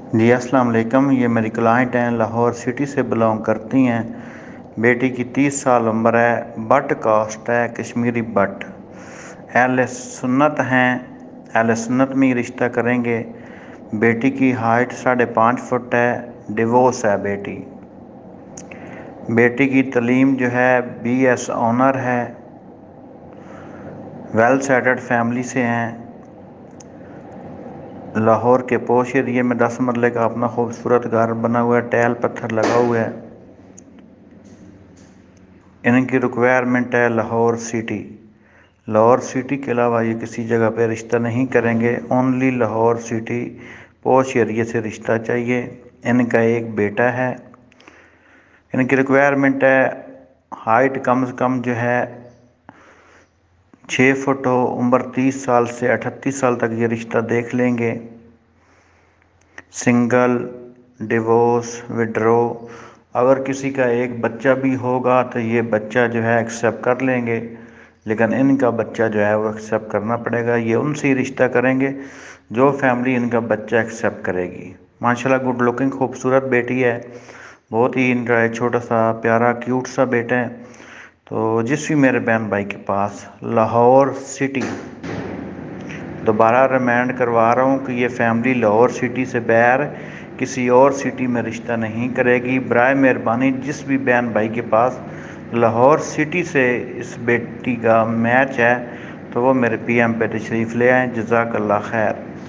جی السلام علیکم، یہ میری کلائنٹ ہیں، لاہور سٹی سے بلانگ کرتی ہیں۔ بیٹی کی 30 سال عمر ہے، بٹ کاسٹ ہے، کشمیری بٹ، اہل سنت ہیں، اہل سنت میں ہی رشتہ کریں گے۔ بیٹی کی ہائٹ 5.5 فٹ ہے، ڈیورس ہے بیٹی۔ بیٹی کی تعلیم جو ہے BS آنر ہے، ویل سیٹلڈ فیملی سے ہیں۔ لاہور کے پوش ایریے میں 10 مرلے کا اپنا خوبصورت گھر بنا ہوا ہے، ٹائل پتھر لگا ہوا ہے۔ ان کی ریکوائرمنٹ ہے لاہور سٹی۔ لاہور سٹی کے علاوہ یہ کسی جگہ پہ رشتہ نہیں کریں گے، اونلی لاہور سٹی پوش ایریے سے رشتہ چاہیے۔ ان کا ایک بیٹا ہے۔ ان کی ریکوائرمنٹ ہے ہائٹ کم سے کم جو ہے 6 فٹ ہو، عمر 30 سال سے 38 سال تک یہ رشتہ دیکھ لیں گے۔ سنگل، ڈیورس، وڈرو، اگر کسی کا ایک بچہ بھی ہوگا تو یہ بچہ جو ہے ایکسیپٹ کر لیں گے، لیکن ان کا بچہ جو ہے وہ ایکسیپٹ کرنا پڑے گا۔ یہ ان سے ہی رشتہ کریں گے جو فیملی ان کا بچہ ایکسیپٹ کرے گی۔ ماشاءاللہ گڈ لکنگ خوبصورت بیٹی ہے، بہت ہی چھوٹا سا پیارا کیوٹ سا بیٹا ہے۔ تو جس بھی میرے بہن بھائی کے پاس لاہور سٹی، دوبارہ ریمائنڈ کروا رہا ہوں کہ یہ فیملی لاہور سٹی سے باہر کسی اور سٹی میں رشتہ نہیں کرے گی۔ برائے مہربانی جس بھی بہن بھائی کے پاس لاہور سٹی سے اس بیٹی کا میچ ہے تو وہ میرے PM پہ تشریف لے آئیں۔ جزاک اللہ خیر۔